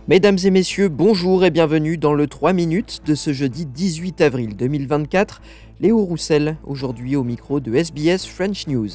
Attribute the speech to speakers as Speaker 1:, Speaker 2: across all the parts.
Speaker 1: Mesdames et messieurs, bonjour et bienvenue dans le 3 minutes de ce jeudi 18 avril 2024. Léo Roussel, aujourd'hui au micro de SBS French News.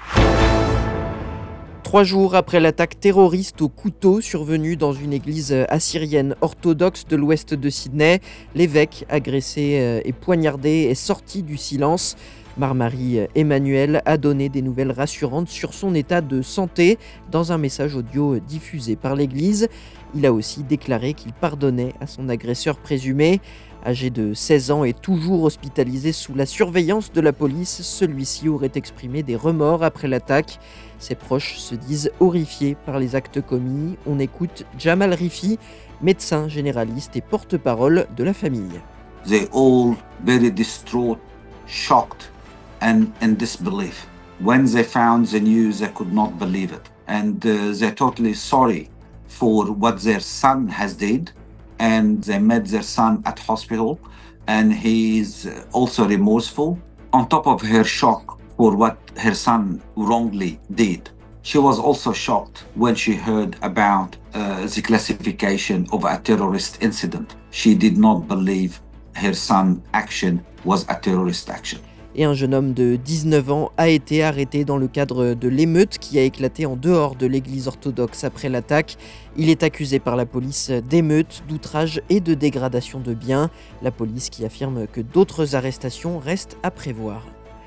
Speaker 1: 3 jours après l'attaque terroriste au couteau survenue dans une église assyrienne orthodoxe de l'ouest de Sydney, l'évêque agressé et poignardé est sorti du silence. Marmarie Emmanuel a donné des nouvelles rassurantes sur son état de santé dans un message audio diffusé par l'église. Il a aussi déclaré qu'il pardonnait à son agresseur présumé. Âgé de 16 ans et toujours hospitalisé sous la surveillance de la police, celui-ci aurait exprimé des remords après l'attaque. Ses proches se disent horrifiés par les actes commis. On écoute Jamal Rifi, médecin généraliste et porte-parole de la famille.
Speaker 2: They all very distraught, shocked and in disbelief. When they found the news, they could not believe it. And they're totally sorry for what their son has did. And they met their son at hospital, and he's also remorseful. On top of her shock for what her son wrongly did, she was also shocked when she heard about the classification of a terrorist incident. She did not believe her son's action was a terrorist action.
Speaker 1: Et un jeune homme de 19 ans a été arrêté dans le cadre de l'émeute qui a éclaté en dehors de l'église orthodoxe après l'attaque. Il est accusé par la police d'émeute, d'outrage et de dégradation de biens. La police qui affirme que d'autres arrestations restent à prévoir.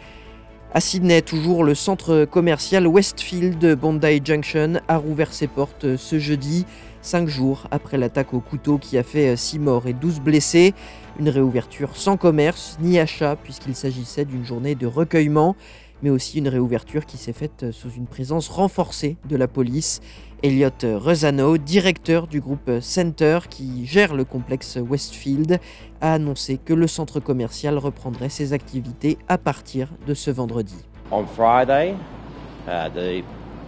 Speaker 1: À Sydney, toujours, le centre commercial Westfield Bondi Junction a rouvert ses portes ce jeudi, 5 jours après l'attaque au couteau qui a fait 6 morts et 12 blessés. Une réouverture sans commerce ni achat puisqu'il s'agissait d'une journée de recueillement, mais aussi une réouverture qui s'est faite sous une présence renforcée de la police. Elliot Rosano, directeur du groupe Center qui gère le complexe Westfield, a annoncé que le centre commercial reprendrait ses activités à partir de ce vendredi.
Speaker 3: On Friday, the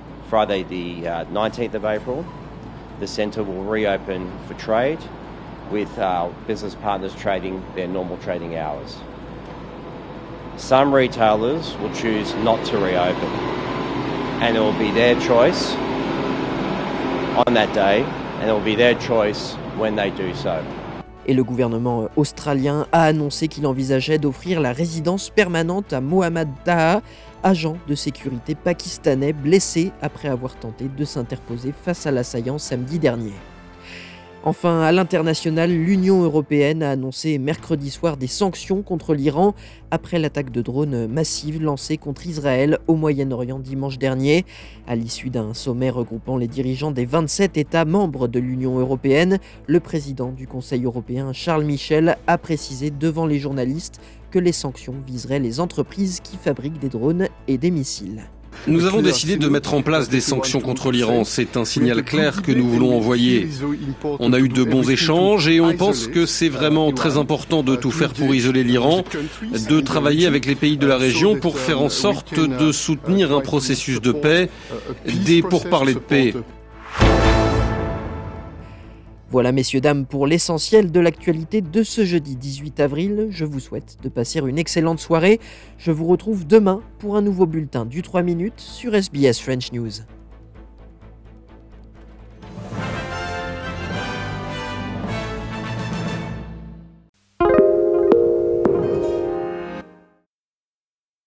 Speaker 3: 19th of April, the centre will reopen for trade with our business partners trading their normal trading hours. Some retailers will choose not to reopen, and it will be their choice on that day, and it will be their choice when they do so.
Speaker 1: Et le gouvernement australien a annoncé qu'il envisageait d'offrir la résidence permanente à Mohamed Taha, agent de sécurité pakistanais blessé après avoir tenté de s'interposer face à l'assaillant samedi dernier. Enfin, à l'international, l'Union européenne a annoncé mercredi soir des sanctions contre l'Iran après l'attaque de drones massive lancée contre Israël au Moyen-Orient dimanche dernier. À l'issue d'un sommet regroupant les dirigeants des 27 États membres de l'Union européenne, le président du Conseil européen Charles Michel a précisé devant les journalistes que les sanctions viseraient les entreprises qui fabriquent des drones et des missiles.
Speaker 4: Nous avons décidé de mettre en place des sanctions contre l'Iran. C'est un signal clair que nous voulons envoyer. On a eu de bons échanges et on pense que c'est vraiment très important de tout faire pour isoler l'Iran, de travailler avec les pays de la région pour faire en sorte de soutenir un processus de paix, des pourparlers de paix.
Speaker 1: Voilà messieurs, dames, pour l'essentiel de l'actualité de ce jeudi 18 avril. Je vous souhaite de passer une excellente soirée. Je vous retrouve demain pour un nouveau bulletin du 3 minutes sur SBS French News.